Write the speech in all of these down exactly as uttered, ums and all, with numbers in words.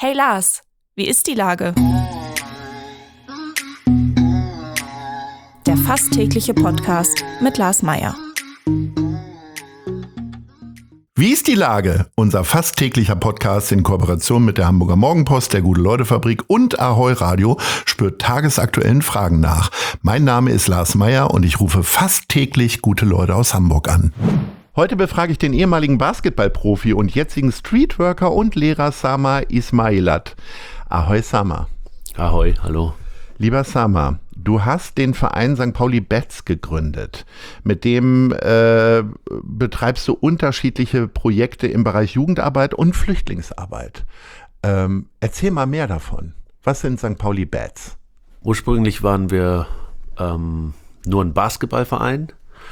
Hey Lars, wie ist die Lage? Der fast tägliche Podcast mit Lars Meyer. Wie ist die Lage? Unser fast täglicher Podcast in Kooperation mit der Hamburger Morgenpost, der Gute-Leute-Fabrik und Ahoi Radio spürt tagesaktuellen Fragen nach. Mein Name ist Lars Meyer und ich rufe fast täglich gute Leute aus Hamburg an. Heute befrage ich den ehemaligen Basketballprofi und jetzigen Streetworker und Lehrer Sama Ismailat. Ahoi Sama. Ahoi, hallo. Lieber Sama, du hast den Verein Sankt Pauli Bats gegründet. Mit dem äh, betreibst du unterschiedliche Projekte im Bereich Jugendarbeit und Flüchtlingsarbeit. Ähm, erzähl mal mehr davon. Was sind Sankt Pauli Bats? Ursprünglich waren wir ähm, nur ein Basketballverein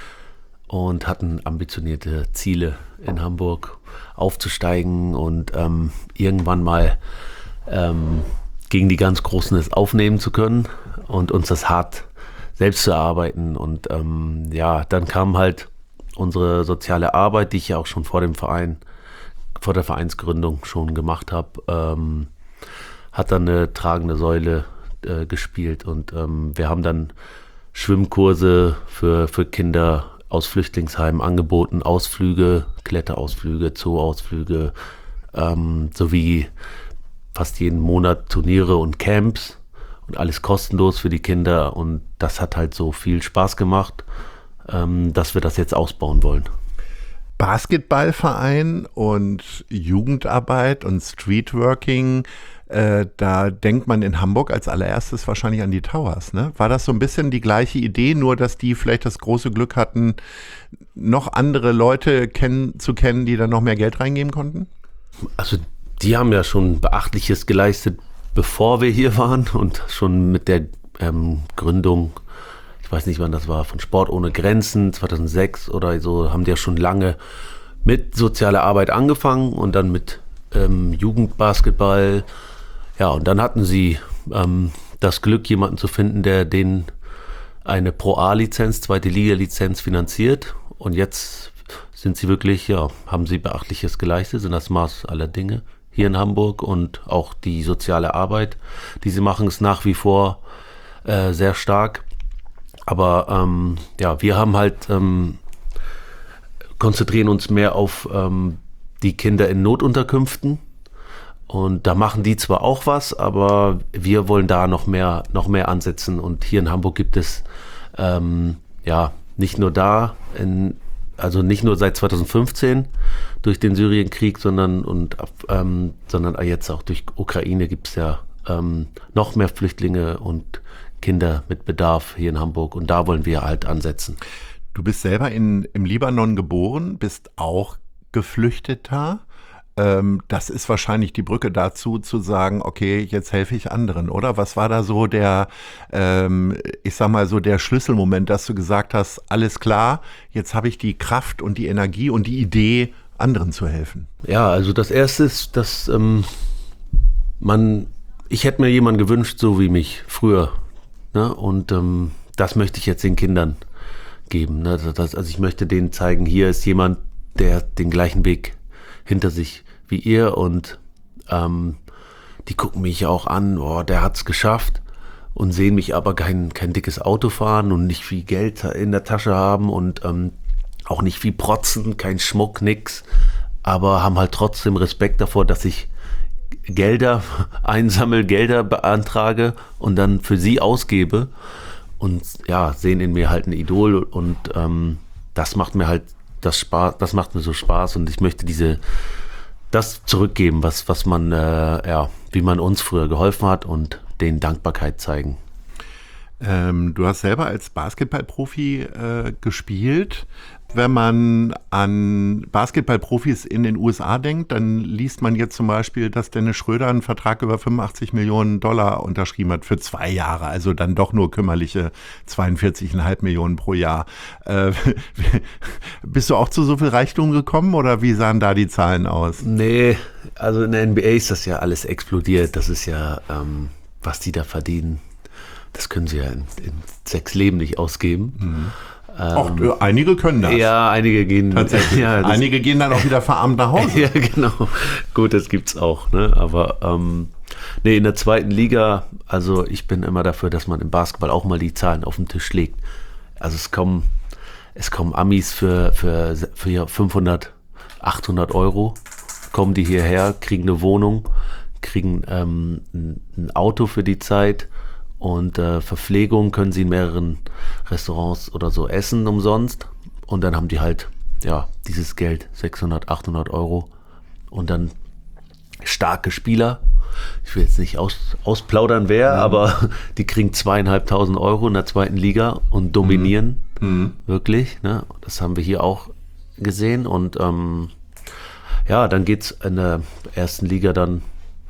und hatten ambitionierte Ziele in Hamburg aufzusteigen und ähm, irgendwann mal ähm, gegen die ganz Großen es aufnehmen zu können und uns das hart selbst zu erarbeiten. Und ähm, ja, dann kam halt unsere soziale Arbeit, die ich ja auch schon vor dem Verein, vor der Vereinsgründung schon gemacht habe, ähm, hat dann eine tragende Säule äh, gespielt. Und ähm, wir haben dann Schwimmkurse für, für Kinder aus Flüchtlingsheimen angeboten, Ausflüge, Kletterausflüge, Zooausflüge, ähm, sowie fast jeden Monat Turniere und Camps und alles kostenlos für die Kinder. Und das hat halt so viel Spaß gemacht, ähm, dass wir das jetzt ausbauen wollen. Basketballverein und Jugendarbeit und Streetworking, äh, da denkt man in Hamburg als allererstes wahrscheinlich an die Towers, ne? War das so ein bisschen die gleiche Idee, nur dass die vielleicht das große Glück hatten, noch andere Leute kennen, zu kennen, die da noch mehr Geld reingeben konnten? Also die haben ja schon Beachtliches geleistet, bevor wir hier waren und schon mit der ähm, Gründung, ich weiß nicht wann das war, von Sport ohne Grenzen, zweitausendsechs oder so, haben die ja schon lange mit sozialer Arbeit angefangen und dann mit ähm, Jugendbasketball. Ja, und dann hatten sie ähm, das Glück, jemanden zu finden, der denen eine Pro-A-Lizenz, zweite Liga-Lizenz finanziert. Und jetzt sind sie wirklich, ja, haben sie Beachtliches geleistet, sind das Maß aller Dinge hier in Hamburg, und auch die soziale Arbeit, die sie machen, ist nach wie vor äh, sehr stark. Aber ähm, ja, wir haben halt ähm, konzentrieren uns mehr auf ähm, die Kinder in Notunterkünften, und da machen die zwar auch was, aber wir wollen da noch mehr noch mehr ansetzen. Und hier in Hamburg gibt es ähm, ja nicht nur da in Also nicht nur seit zweitausendfünfzehn durch den Syrienkrieg, sondern und ähm, sondern jetzt auch durch Ukraine gibt es ja ähm, noch mehr Flüchtlinge und Kinder mit Bedarf hier in Hamburg, und da wollen wir halt ansetzen. Du bist selber in, im Libanon geboren, bist auch Geflüchteter. Ähm, das ist wahrscheinlich die Brücke dazu, zu sagen, okay, jetzt helfe ich anderen, oder? Was war da so der, ähm, ich sag mal so der Schlüsselmoment, dass du gesagt hast, alles klar, jetzt habe ich die Kraft und die Energie und die Idee, anderen zu helfen? Ja, also das Erste ist, dass ähm, man, ich hätte mir jemanden gewünscht, so wie mich früher, ne? Und ähm, das möchte ich jetzt den Kindern geben, ne? Das, also ich möchte denen zeigen, hier ist jemand, der den gleichen Weg hinter sich wie ihr, und ähm, die gucken mich auch an, oh, der hat's geschafft, und sehen mich aber kein, kein dickes Auto fahren und nicht viel Geld in der Tasche haben und ähm, auch nicht viel protzen, kein Schmuck, nix, aber haben halt trotzdem Respekt davor, dass ich Gelder einsammle, Gelder beantrage und dann für sie ausgebe, und ja, sehen in mir halt ein Idol, und ähm, das macht mir halt das Spaß, das macht mir so Spaß, und ich möchte diese das zurückgeben, was was man äh, ja, wie man uns früher geholfen hat, und denen Dankbarkeit zeigen. Ähm, du hast selber als Basketballprofi äh, gespielt. Wenn man an Basketballprofis in den U S A denkt, dann liest man jetzt zum Beispiel, dass Dennis Schröder einen Vertrag über fünfundachtzig Millionen Dollar unterschrieben hat für zwei Jahre, also dann doch nur kümmerliche zweiundvierzig Komma fünf Millionen pro Jahr. Äh, bist du auch zu so viel Reichtum gekommen, oder wie sahen da die Zahlen aus? Nee, also in der N B A ist das ja alles explodiert. Das ist ja, ähm, was die da verdienen, das können sie ja in, in sechs Leben nicht ausgeben. Mhm. Auch äh, einige können das. Ja, einige gehen. Tatsächlich. Ja, das, einige gehen dann auch wieder verarmt nach Hause. Ja, genau. Gut, das gibt's auch. Ne? Aber ähm, nee, in der zweiten Liga, also ich bin immer dafür, dass man im Basketball auch mal die Zahlen auf den Tisch legt. Also es kommen, es kommen Amis für, für, für fünfhundert, achthundert Euro, kommen die hierher, kriegen eine Wohnung, kriegen ähm, ein, ein Auto für die Zeit. Und äh, Verpflegung können sie in mehreren Restaurants oder so essen umsonst. Und dann haben die halt, ja, dieses Geld, sechshundert, achthundert Euro. Und dann starke Spieler. Ich will jetzt nicht aus, ausplaudern, wer, mhm. aber die kriegen zweieinhalbtausend Euro in der zweiten Liga und dominieren. Mhm. Wirklich. Ne? Das haben wir hier auch gesehen. Und ähm, ja, dann geht's in der ersten Liga dann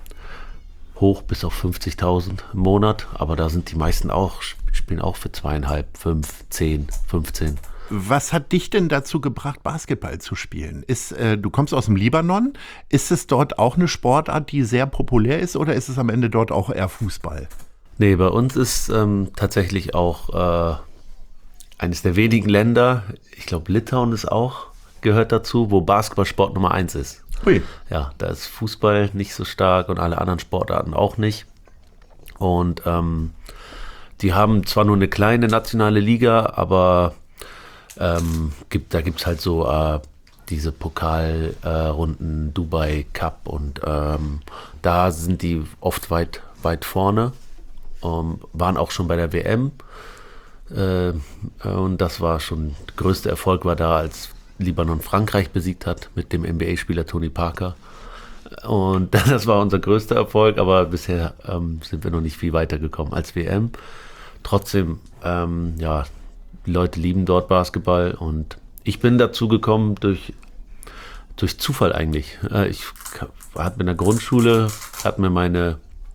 hoch bis auf fünfzigtausend im Monat, aber da sind die meisten auch, spielen auch für zweieinhalb, fünf, zehn, fünfzehn. Was hat dich denn dazu gebracht, Basketball zu spielen? Ist, äh, du kommst aus dem Libanon, ist es dort auch eine Sportart, die sehr populär ist oder ist es am Ende dort auch eher Fußball? Nee, bei uns ist ähm, tatsächlich auch äh, eines der wenigen Länder, ich glaube Litauen ist auch, gehört dazu, wo Basketballsport Nummer eins ist. Ui. Ja, da ist Fußball nicht so stark und alle anderen Sportarten auch nicht. Und ähm, die haben zwar nur eine kleine nationale Liga, aber ähm, gibt, da gibt es halt so äh, diese Pokalrunden, äh, Dubai Cup und ähm, da sind die oft weit, weit vorne, ähm, waren auch schon bei der W M äh, und das war schon, der größte Erfolg war da, als Libanon Frankreich besiegt hat mit dem N B A-Spieler Tony Parker. Und das war unser größter Erfolg, aber bisher ähm, sind wir noch nicht viel weiter gekommen als W M. Trotzdem, ähm, ja, die Leute lieben dort Basketball und ich bin dazu gekommen durch, durch Zufall eigentlich. Ich hatte in der Grundschule, hat mir meine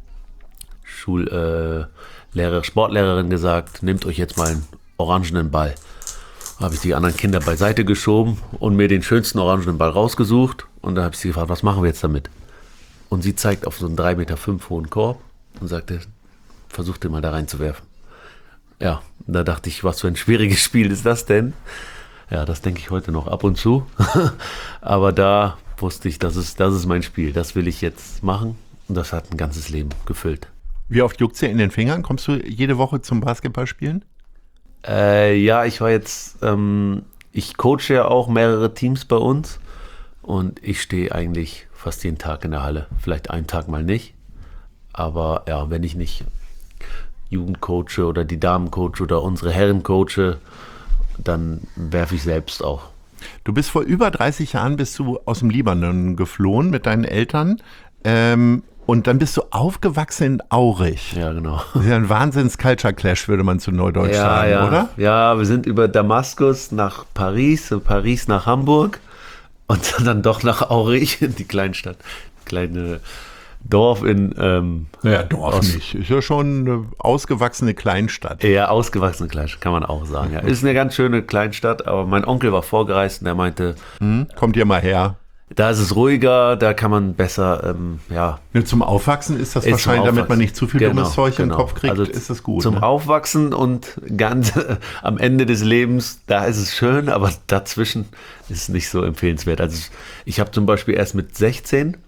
Schullehrer, äh, Sportlehrerin gesagt, nehmt euch jetzt mal einen orangenen Ball. Habe ich die anderen Kinder beiseite geschoben und mir den schönsten orangenen Ball rausgesucht. Und dann habe ich sie gefragt, was machen wir jetzt damit? Und sie zeigt auf so einen drei Meter fünf hohen Korb und sagte, versuch den mal da reinzuwerfen. Ja, da dachte ich, was für ein schwieriges Spiel ist das denn? Ja, das denke ich heute noch ab und zu. Aber da wusste ich, das ist, das ist mein Spiel. Das will ich jetzt machen. Und das hat ein ganzes Leben gefüllt. Wie oft juckt's dir in den Fingern? Kommst du jede Woche zum Basketballspielen? Äh, ja, ich war jetzt, ähm, ich coache ja auch mehrere Teams bei uns und ich stehe eigentlich fast jeden Tag in der Halle. Vielleicht einen Tag mal nicht, aber ja, wenn ich nicht Jugend coache oder die Damen coache oder unsere Herren coache, dann werfe ich selbst auch. Du bist vor über dreißig Jahren bist du aus dem Libanon geflohen mit deinen Eltern. Ähm, Und dann bist du aufgewachsen in Aurich. Ja, genau. Das ist ja ein Wahnsinns-Culture-Clash, würde man zu Neudeutsch ja, sagen, ja. oder? Ja, wir sind über Damaskus nach Paris, Paris nach Hamburg und dann doch nach Aurich, die Kleinstadt, kleine Dorf in... Ähm, naja, Dorf aus, nicht. Ist ja schon eine ausgewachsene Kleinstadt. Ja, ausgewachsene Kleinstadt, kann man auch sagen. Ja. Ist eine ganz schöne Kleinstadt, aber mein Onkel war vorgereist und der meinte... Hm, kommt ihr mal her. Da ist es ruhiger, da kann man besser, ähm, ja. Zum Aufwachsen ist das ist wahrscheinlich, damit man nicht zu viel genau, dummes Zeug genau. im Kopf kriegt, also ist das gut. Zum ne? Aufwachsen und ganz äh, am Ende des Lebens, da ist es schön, aber dazwischen ist es nicht so empfehlenswert. Also ich, ich habe zum Beispiel erst mit sechzehn,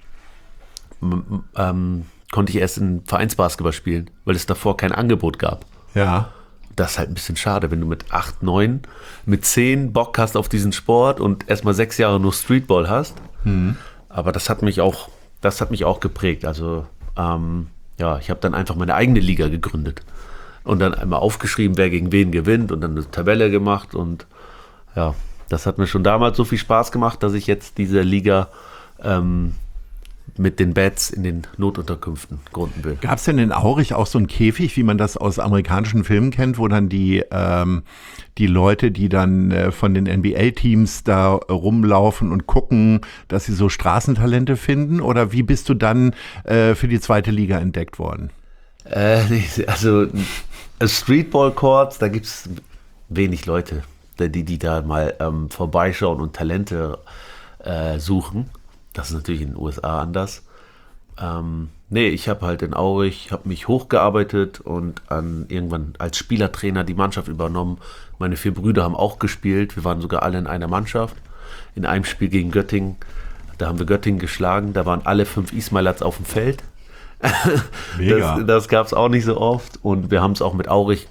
ähm, konnte ich erst in Vereinsbasketball spielen, weil es davor kein Angebot gab. Ja. Das ist halt ein bisschen schade, wenn du mit acht, neun, mit zehn Bock hast auf diesen Sport und erstmal sechs Jahre nur Streetball hast. Mhm. Aber das hat mich auch, das hat mich auch geprägt. Also ähm, ja, ich habe dann einfach meine eigene Liga gegründet und dann einmal aufgeschrieben, wer gegen wen gewinnt und dann eine Tabelle gemacht und ja, das hat mir schon damals so viel Spaß gemacht, dass ich jetzt diese Liga ähm, mit den Beds in den Notunterkünften gründen will. Gab es denn in Aurich auch so einen Käfig, wie man das aus amerikanischen Filmen kennt, wo dann die, ähm, die Leute, die dann äh, von den N B A-Teams da rumlaufen und gucken, dass sie so Straßentalente finden? Oder wie bist du dann äh, für die zweite Liga entdeckt worden? Äh, also Streetball-Courts, da gibt es wenig Leute, die, die da mal ähm, vorbeischauen und Talente äh, suchen. Das ist natürlich in den U S A anders. Ähm, nee, ich habe halt in Aurich, habe mich hochgearbeitet und an, irgendwann als Spielertrainer die Mannschaft übernommen. Meine vier Brüder haben auch gespielt. Wir waren sogar alle in einer Mannschaft. In einem Spiel gegen Göttingen, da haben wir Göttingen geschlagen. Da waren alle fünf Ismailats auf dem Feld. Mega. Das, das gab es auch nicht so oft. Und wir haben es auch mit Aurich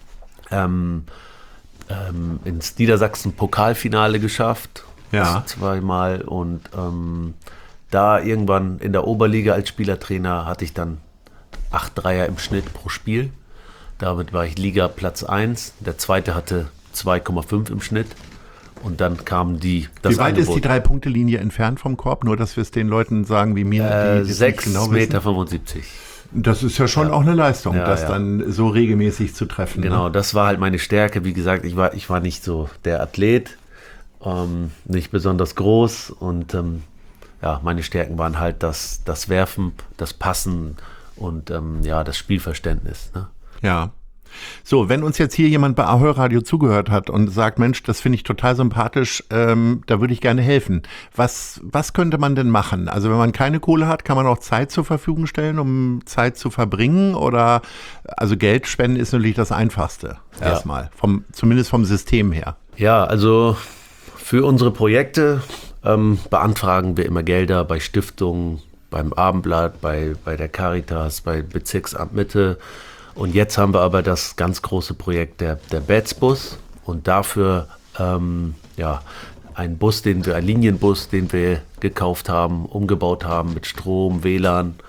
ähm, ähm, ins Niedersachsen-Pokalfinale geschafft. Ja. Zweimal. Und ähm, da irgendwann in der Oberliga als Spielertrainer hatte ich dann acht Dreier im Schnitt pro Spiel. Damit war ich Liga Platz eins. Der zweite hatte zwei Komma fünf im Schnitt. Und dann kamen die. Das wie weit Angebot. ist die Drei-Punkte-Linie entfernt vom Korb? Nur, dass wir es den Leuten sagen, wie mir, Äh, die das sechs nicht genau Meter wissen. fünfundsiebzig. Das ist ja schon Ja. auch eine Leistung, Ja, das ja. dann so regelmäßig zu treffen. Genau, Ne? das war halt meine Stärke. Wie gesagt, ich war, ich war nicht so der Athlet, ähm, nicht besonders groß. Und ähm, ja, meine Stärken waren halt das, das Werfen, das Passen und ähm, ja, das Spielverständnis. Ne? Ja. So, wenn uns jetzt hier jemand bei Ahoi Radio zugehört hat und sagt, Mensch, das finde ich total sympathisch, ähm, da würde ich gerne helfen. Was, was könnte man denn machen? Also wenn man keine Kohle hat, kann man auch Zeit zur Verfügung stellen, um Zeit zu verbringen? Oder, also Geld spenden ist natürlich das Einfachste, Ja. erstmal, vom, zumindest vom System her. Ja, also für unsere Projekte ähm, beantragen wir immer Gelder bei Stiftungen, beim Abendblatt, bei, bei der Caritas, bei Bezirksamt Mitte. Und jetzt haben wir aber das ganz große Projekt der, der Bats-Bus und dafür ähm, ja, einen Bus, den wir, einen Linienbus, den wir gekauft haben, umgebaut haben mit Strom, W L A N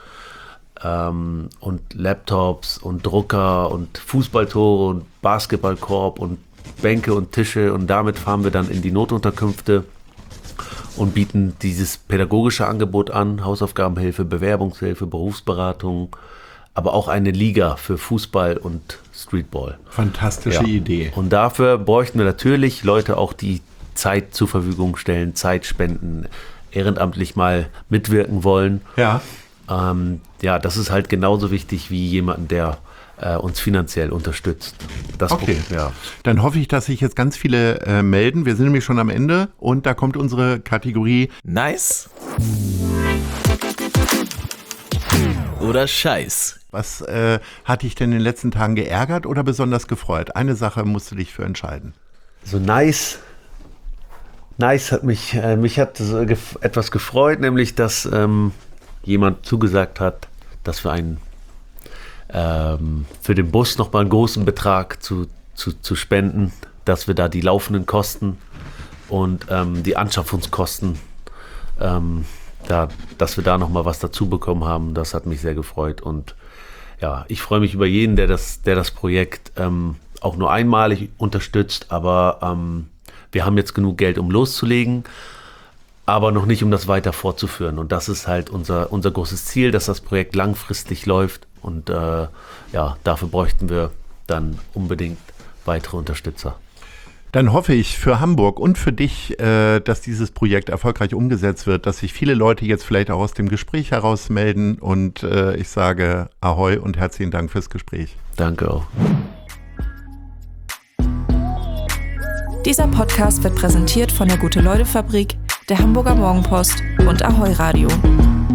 ähm, und Laptops und Drucker und Fußballtore und Basketballkorb und Bänke und Tische und damit fahren wir dann in die Notunterkünfte und bieten dieses pädagogische Angebot an, Hausaufgabenhilfe, Bewerbungshilfe, Berufsberatung, aber auch eine Liga für Fußball und Streetball. Fantastische Ja. Idee. Und dafür bräuchten wir natürlich Leute auch, die Zeit zur Verfügung stellen, Zeit spenden, ehrenamtlich mal mitwirken wollen. Ja. Ähm, ja, das ist halt genauso wichtig wie jemanden, der äh, uns finanziell unterstützt. Das Okay, ja. Dann hoffe ich, dass sich jetzt ganz viele äh, melden. Wir sind nämlich schon am Ende und da kommt unsere Kategorie Nice oder Scheiß. Was äh, hat dich denn in den letzten Tagen geärgert oder besonders gefreut? Eine Sache musst du dich für entscheiden. So nice. Nice hat mich, äh, mich hat so gef- etwas gefreut, nämlich, dass ähm, jemand zugesagt hat, dass wir einen ähm, für den Bus nochmal einen großen Betrag zu, zu, zu spenden, dass wir da die laufenden Kosten und ähm, die Anschaffungskosten, ähm, da, dass wir da nochmal was dazu bekommen haben. Das hat mich sehr gefreut und ja, ich freue mich über jeden, der das, der das Projekt ähm, auch nur einmalig unterstützt, aber ähm, wir haben jetzt genug Geld, um loszulegen, aber noch nicht, um das weiter fortzuführen. Und das ist halt unser, unser großes Ziel, dass das Projekt langfristig läuft und äh, ja, dafür bräuchten wir dann unbedingt weitere Unterstützer. Dann hoffe ich für Hamburg und für dich, äh, dass dieses Projekt erfolgreich umgesetzt wird, dass sich viele Leute jetzt vielleicht auch aus dem Gespräch heraus melden und äh, ich sage Ahoi und herzlichen Dank fürs Gespräch. Danke auch. Dieser Podcast wird präsentiert von der Gute-Leute-Fabrik, der Hamburger Morgenpost und Ahoi Radio.